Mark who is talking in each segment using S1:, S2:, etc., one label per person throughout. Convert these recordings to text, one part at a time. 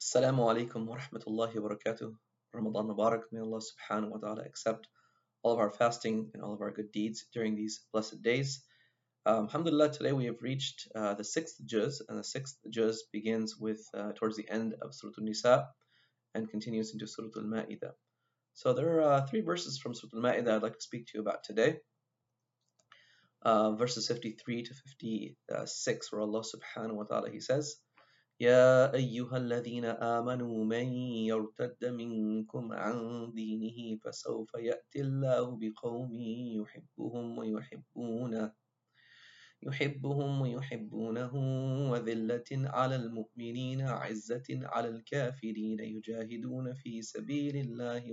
S1: Assalamu alaikum wa rahmatullahi wa barakatuh. Ramadan Mubarak. May Allah subhanahu wa ta'ala accept all of our fasting and all of our good deeds during these blessed days. Alhamdulillah, today we have reached the sixth juz, and the sixth juz begins with towards the end of Surah Al-Nisa and continues into Surah Al-Ma'idah. So there are three verses from Surah Al-Ma'idah I'd like to speak to you about today. Verses 53 to 56, where Allah subhanahu wa ta'ala, He says, يا أيها الذين آمنوا من يرتد منكم عن دينه فسوف يأتي الله بقوم يحبهم ويحبونه وذلة على المؤمنين عزة على الكافرين يجاهدون في سبيل الله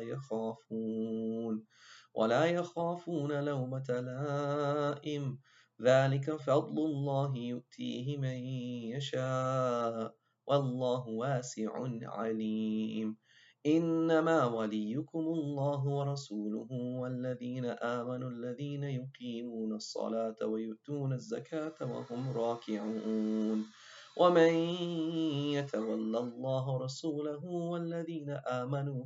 S1: ولا يخافون لومة لائم ذلك فضل الله يؤتيه من يشاء والله واسع عليم إنما وليكم الله ورسوله والذين آمنوا الذين يقيمون الصلاة ويؤتون الزكاة وهم راكعون ومن يتول الله ورسوله والذين آمنوا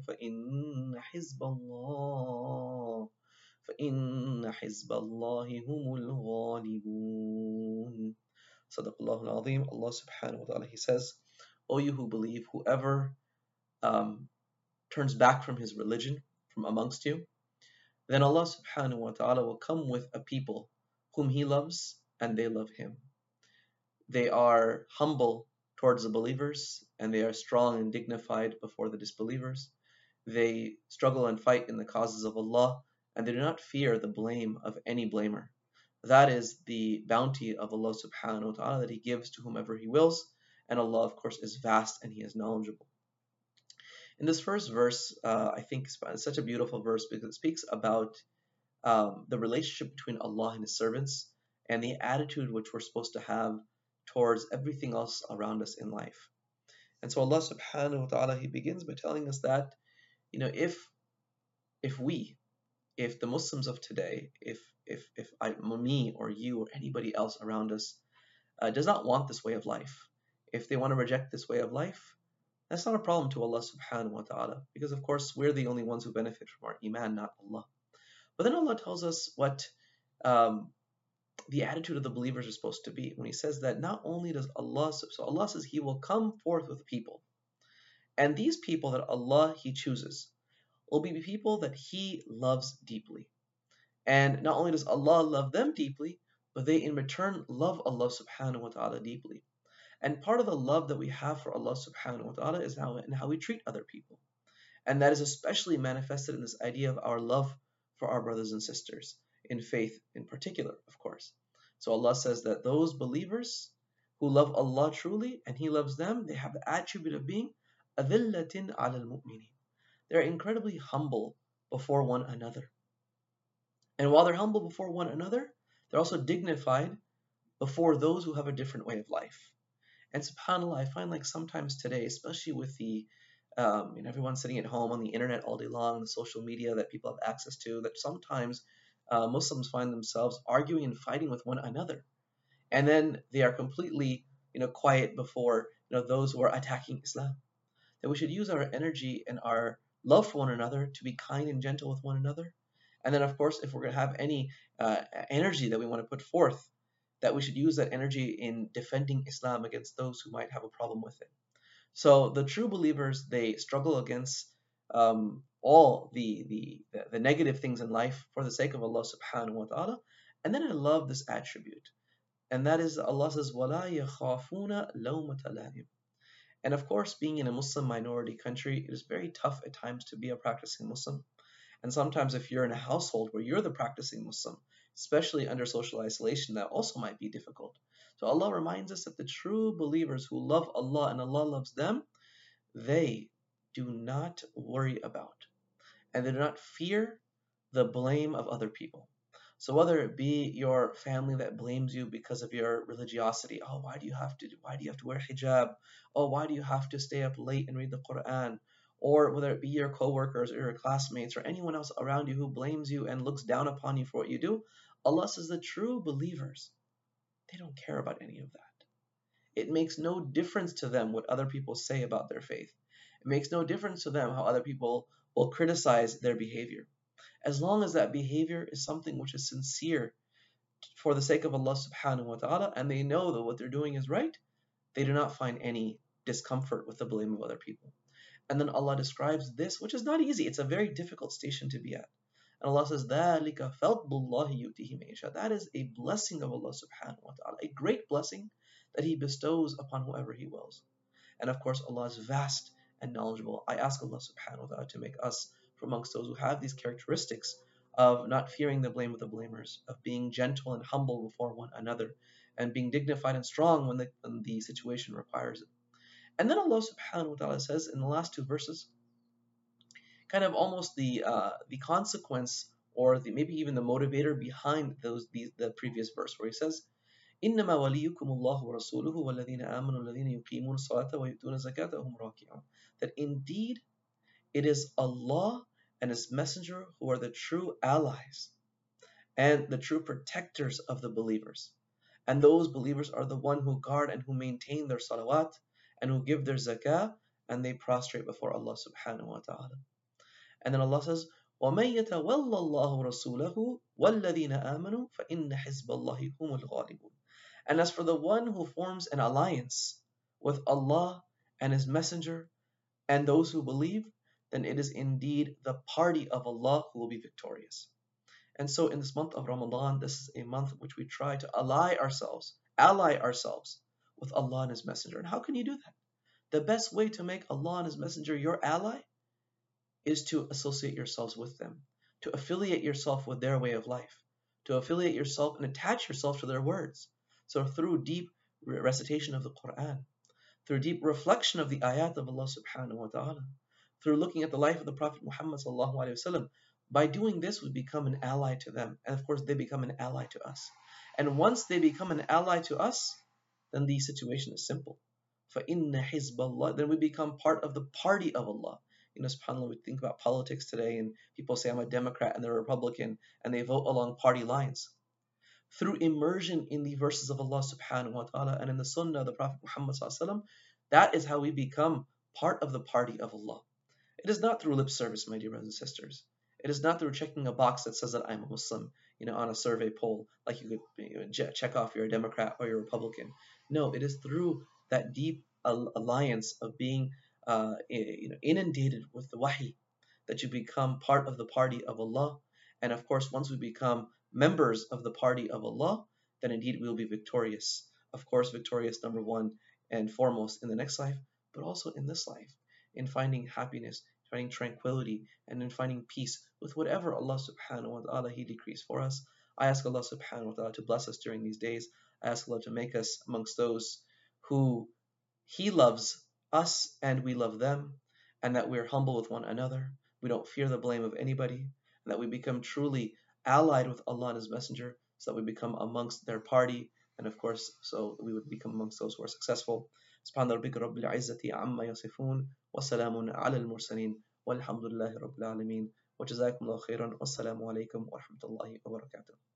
S1: فإن حزب الله هم الغالبون. Sadaqallahu al-Azim. Allah subhanahu wa ta'ala, He says, O you who believe, whoever turns back from his religion from amongst you, then Allah subhanahu wa ta'ala will come with a people whom He loves and they love Him. They are humble towards the believers and they are strong and dignified before the disbelievers. They struggle and fight in the causes of Allah, and they do not fear the blame of any blamer. That is the bounty of Allah subhanahu wa ta'ala that He gives to whomever He wills, and Allah of course is vast and He is knowledgeable. In this first verse, I think it's such a beautiful verse because it speaks about the relationship between Allah and His servants and the attitude which we're supposed to have towards everything else around us in life. And so Allah subhanahu wa ta'ala, He begins by telling us that, if the Muslims of today, if me or you or anybody else around us does not want this way of life, if they want to reject this way of life, that's not a problem to Allah subhanahu wa ta'ala, because of course we're the only ones who benefit from our iman, not Allah. But then Allah tells us what the attitude of the believers is supposed to be when He says that not only does Allah says He will come forth with people, and these people that Allah He chooses will be people that He loves deeply. And not only does Allah love them deeply, but they in return love Allah subhanahu wa ta'ala deeply. And part of the love that we have for Allah subhanahu wa ta'ala is how we treat other people. And that is especially manifested in this idea of our love for our brothers and sisters, in faith in particular, of course. So Allah says that those believers who love Allah truly and He loves them, they have the attribute of being أَذِلَّةٍ عَلَى الْمُؤْمِنِينَ. They're incredibly humble before one another. And while they're humble before one another, they're also dignified before those who have a different way of life. And subhanAllah, I find like sometimes today, especially with the everyone sitting at home on the internet all day long, the social media that people have access to, that sometimes Muslims find themselves arguing and fighting with one another. And then they are completely quiet before those who are attacking Islam. That we should use our energy and our love for one another to be kind and gentle with one another. And then, of course, if we're going to have any energy that we want to put forth, that we should use that energy in defending Islam against those who might have a problem with it. So the true believers, they struggle against all the negative things in life for the sake of Allah subhanahu wa ta'ala. And then I love this attribute. And that is, Allah says, وَلَا يَخَافُونَ لَوْمَةَ لَائِمٍ. And of course, being in a Muslim minority country, it is very tough at times to be a practicing Muslim. And sometimes if you're in a household where you're the practicing Muslim, especially under social isolation, that also might be difficult. So Allah reminds us that the true believers who love Allah and Allah loves them, they do not worry about and they do not fear the blame of other people. So whether it be your family that blames you because of your religiosity, oh, why do you have to wear hijab? Oh, why do you have to stay up late and read the Quran? Or whether it be your coworkers or your classmates or anyone else around you who blames you and looks down upon you for what you do, Allah says the true believers, they don't care about any of that. It makes no difference to them what other people say about their faith. It makes no difference to them how other people will criticize their behavior. As long as that behavior is something which is sincere for the sake of Allah subhanahu wa ta'ala, and they know that what they're doing is right, they do not find any discomfort with the blame of other people. And then Allah describes this, which is not easy. It's a very difficult station to be at. And Allah says, ذَلِكَ فَضْلُ اللَّهِ يُؤْتِهِ مَن يَشَاءُ. That is a blessing of Allah subhanahu wa ta'ala, a great blessing that He bestows upon whoever He wills. And of course, Allah is vast and knowledgeable. I ask Allah subhanahu wa ta'ala to make us from amongst those who have these characteristics of not fearing the blame of the blamers, of being gentle and humble before one another, and being dignified and strong when the situation requires it. And then Allah subhanahu wa ta'ala says in the last two verses, kind of almost the consequence or maybe even the motivator behind the previous verse where He says, إنما وليكم الله ورسوله والذين آمنوا الذين يقيمون الصلاة ويؤتون الزكاة وهم راكعون. That indeed it is Allah and His Messenger who are the true allies and the true protectors of the believers. And those believers are the one who guard and who maintain their salawat and who give their zakah and they prostrate before Allah subhanahu wa ta'ala. And then Allah says, وَمَن يَتَوَلَّ اللَّهُ رَسُولَهُ وَالَّذِينَ آمَنُوا فَإِنَّ حِزْبَ اللَّهِ هُمُ الْغَالِبُونَ. And as for the one who forms an alliance with Allah and His Messenger and those who believe, then it is indeed the party of Allah who will be victorious. And so in this month of Ramadan, this is a month in which we try to ally ourselves with Allah and His Messenger. And how can you do that? The best way to make Allah and His Messenger your ally is to associate yourselves with them, to affiliate yourself with their way of life, to affiliate yourself and attach yourself to their words. So through deep recitation of the Quran, through deep reflection of the ayat of Allah subhanahu wa ta'ala, through looking at the life of the Prophet Muhammad sallallahu alaihi wasallam, by doing this we become an ally to them, and of course they become an ally to us. And once they become an ally to us, then the situation is simple. فَإِنَّ حِزْبَ اللَّهِ. Then we become part of the party of Allah. SubhanAllah, we think about politics today and people say I'm a Democrat and they're a Republican and they vote along party lines. Through immersion in the verses of Allah subhanahu wa ta'ala and in the sunnah of the Prophet Muhammad sallallahu alaihi wasallam, that is how we become part of the party of Allah. It is not through lip service, my dear brothers and sisters. It is not through checking a box that says that I'm a Muslim, on a survey poll, like you could check off you're a Democrat or you're a Republican. No, it is through that deep alliance of being inundated with the wahi that you become part of the party of Allah. And of course, once we become members of the party of Allah, then indeed we will be victorious. Of course, victorious number one and foremost in the next life, but also in this life, in finding happiness, finding tranquility, and in finding peace with whatever Allah subhanahu wa ta'ala He decrees for us. I ask Allah subhanahu wa ta'ala to bless us during these days. I ask Allah to make us amongst those who He loves us and we love them, and that we're humble with one another. We don't fear the blame of anybody, and that we become truly allied with Allah and His Messenger, so that we become amongst their party, and of course, so we would become amongst those who are successful. سبحان ربك رب العزة عما يصفون وسلام على المرسلين والحمد لله رب العالمين وجزاكم الله خيرا والسلام عليكم ورحمة الله وبركاته.